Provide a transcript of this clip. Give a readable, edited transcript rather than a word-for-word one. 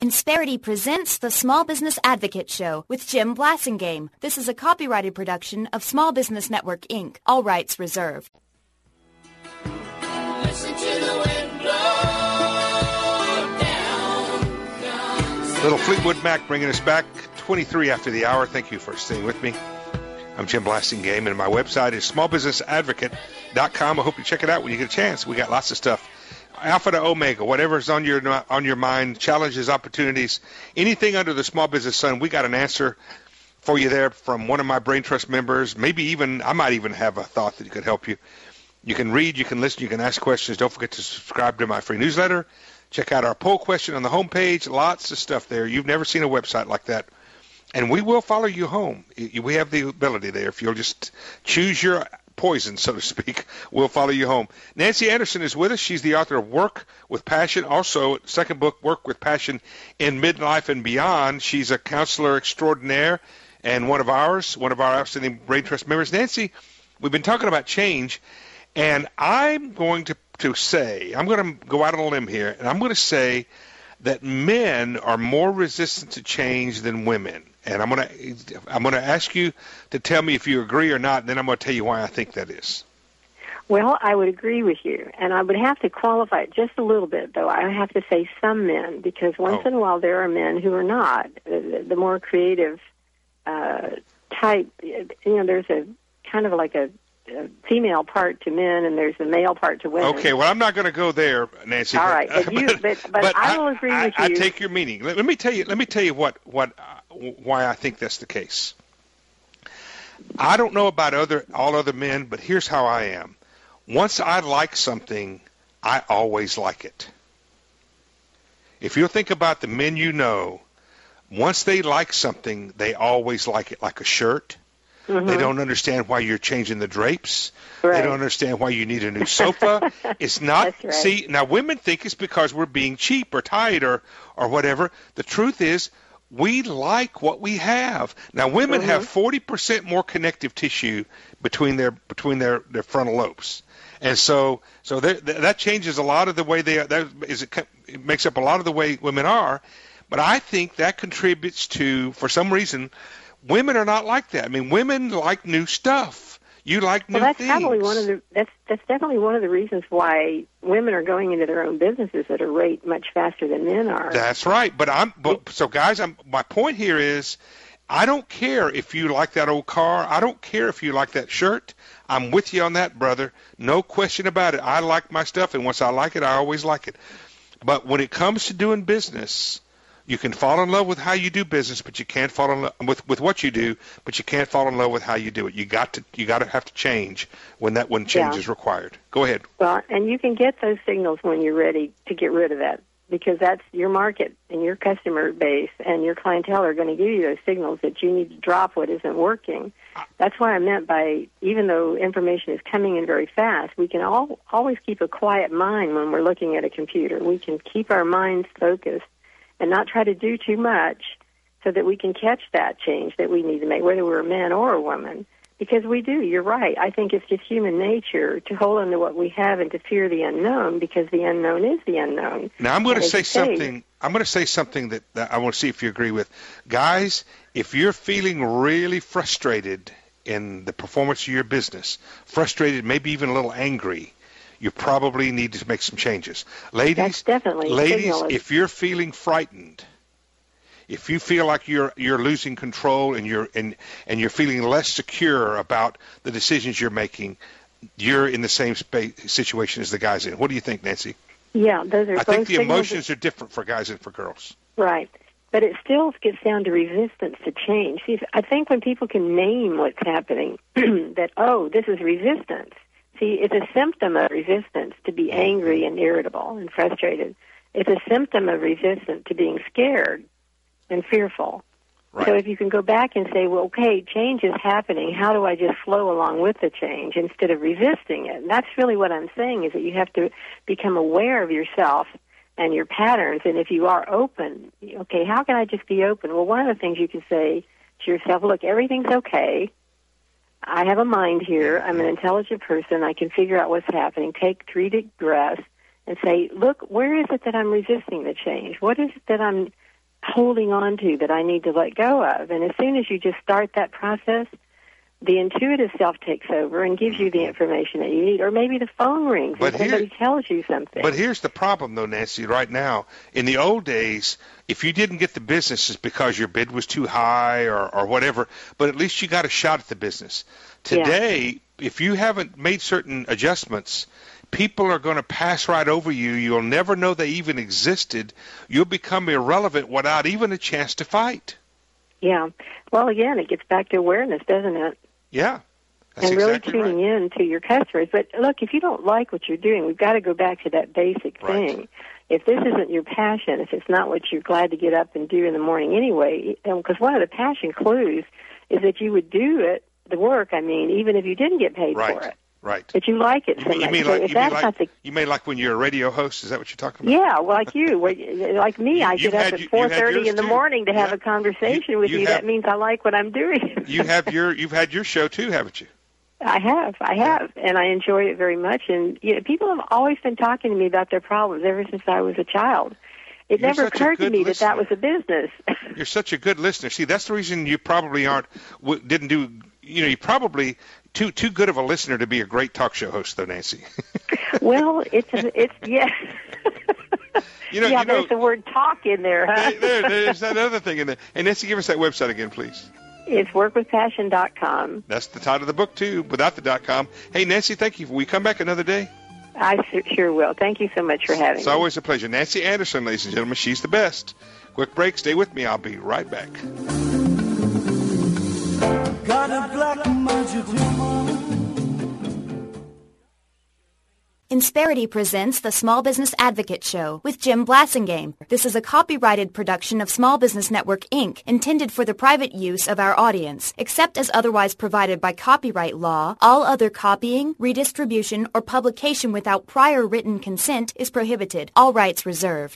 Insperity presents the Small Business Advocate Show with Jim Blasingame. This is a copyrighted production of Small Business Network, Inc. All rights reserved. Listen to the wind blow down. Little Fleetwood Mac bringing us back 23 after the hour. Thank you for staying with me. I'm Jim Blasingame, and my website is smallbusinessadvocate.com. I hope you check it out when you get a chance. We got lots of stuff. Alpha to Omega, whatever's on your mind, challenges, opportunities, anything under the small business sun, we got an answer for you there from one of my Brain Trust members. Maybe even, I might even have a thought that could help you. You can read, you can listen, you can ask questions. Don't forget to subscribe to my free newsletter. Check out our poll question on the homepage. Lots of stuff there. You've never seen a website like that. And we will follow you home. We have the ability there. If you'll just choose your poison, so to speak, we'll follow you home. Nancy Anderson is with us. She's the author of Work with Passion. Also, second book, Work with Passion in Midlife and Beyond. She's a counselor extraordinaire and one of our outstanding Brain Trust members. Nancy, we've been talking about change, and I'm going to go out on a limb here, and I'm going to say that men are more resistant to change than women. And I'm going to ask you to tell me if you agree or not, and then I'm going to tell you why I think that is. Well, I would agree with you, and I would have to qualify it just a little bit, though. I have to say some men, because once in a while there are men who are not. The more creative type, there's a kind of like a female part to men, and there's a male part to women. Okay, well, I'm not going to go there, Nancy. All right, but I will agree with you. I take your meaning. Let me tell you why I think that's the case. I don't know about all other men, but here's how I am. Once I like something, I always like it. If you think about the men you know, once they like something, they always like it, like a shirt. Mm-hmm. They don't understand why you're changing the drapes. Right. They don't understand why you need a new sofa. It's not. That's right. See, now women think it's because we're being cheap or tight or whatever. The truth is, we like what we have. Now, women have 40% more connective tissue between their frontal lobes, and so that changes a lot of the way they are. It makes up a lot of the way women are. But I think that contributes to, for some reason, women are not like that. I mean, women like new stuff. You like new things. That's definitely one of the reasons why women are going into their own businesses at a rate much faster than men are. That's right. So guys, my point here is, I don't care if you like that old car. I don't care if you like that shirt. I'm with you on that, brother. No question about it. I like my stuff, and once I like it, I always like it. But when it comes to doing business, you can fall in love with how you do business, but you can't fall in love with what you do, but you can't fall in love with how you do it. You got to have to change when change is required. Go ahead. Well, and you can get those signals when you're ready to get rid of that, because that's your market and your customer base and your clientele are going to give you those signals that you need to drop what isn't working. That's what I meant by, even though information is coming in very fast, we can always keep a quiet mind when we're looking at a computer. We can keep our minds focused and not try to do too much so that we can catch that change that we need to make, whether we're a man or a woman. Because we do, you're right. I think it's just human nature to hold on to what we have and to fear the unknown, because the unknown is the unknown. Now, I'm going to say something. I'm going to say something that I want to see if you agree with. Guys, if you're feeling really frustrated in the performance of your business, frustrated, maybe even a little angry, you probably need to make some changes. Ladies, if you're feeling frightened, if you feel like you're losing control and you're feeling less secure about the decisions you're making, you're in the same situation as the guys in. What do you think, Nancy? Yeah, those are. I think the emotions are different for guys and for girls. Right. But it still gets down to resistance to change. See, I think when people can name what's happening, that, this is resistance. See, it's a symptom of resistance to be angry and irritable and frustrated. It's a symptom of resistance to being scared and fearful. Right. So if you can go back and say, well, okay, change is happening. How do I just flow along with the change instead of resisting it? And that's really what I'm saying, is that you have to become aware of yourself and your patterns. And if you are open, okay, how can I just be open? Well, one of the things you can say to yourself, look, everything's okay. I have a mind here. I'm an intelligent person. I can figure out what's happening. Take 3 deep breaths and say, look, where is it that I'm resisting the change? What is it that I'm holding on to that I need to let go of. And as soon as you just start that process, the intuitive self takes over and gives you the information that you need. Or maybe the phone rings and somebody tells you something. But here's the problem, though, Nancy, right now. In the old days, if you didn't get the business, it's because your bid was too high or whatever, but at least you got a shot at the business. Today, if you haven't made certain adjustments, people are going to pass right over you. You'll never know they even existed. You'll become irrelevant without even a chance to fight. Yeah. Well, again, it gets back to awareness, doesn't it? Yeah. That's and really exactly tuning right. in to your customers. But look, if you don't like what you're doing, we've got to go back to that basic thing. Right. If this isn't your passion, if it's not what you're glad to get up and do in the morning anyway, because one of the passion clues is that you would do it, the work, even if you didn't get paid for it. Right. But you like it so much. You mean like when you're a radio host? Is that what you're talking about? Yeah, well, like you. Like me, I get up at 4:30 in the morning to have a conversation with you. That means I like what I'm doing. You've had your show too, haven't you? I have, and I enjoy it very much. And people have always been talking to me about their problems ever since I was a child. It never occurred to me that was a business. You're such a good listener. See, that's the reason you probably didn't do. You're probably too good of a listener to be a great talk show host, though, Nancy. Well, it's yes. There's the word talk in there, huh? There's that other thing in there. And Nancy, give us that website again, please. It's workwithpassion.com. That's the title of the book, too, without the .com. Hey, Nancy, thank you. Will you come back another day? I sure will. Thank you so much for having me. It's always a pleasure. Nancy Anderson, ladies and gentlemen, she's the best. Quick break. Stay with me. I'll be right back. Got a black magic woman. Insperity presents the Small Business Advocate Show with Jim Blasingame. This is a copyrighted production of Small Business Network, Inc., intended for the private use of our audience. Except as otherwise provided by copyright law, all other copying, redistribution, or publication without prior written consent is prohibited. All rights reserved.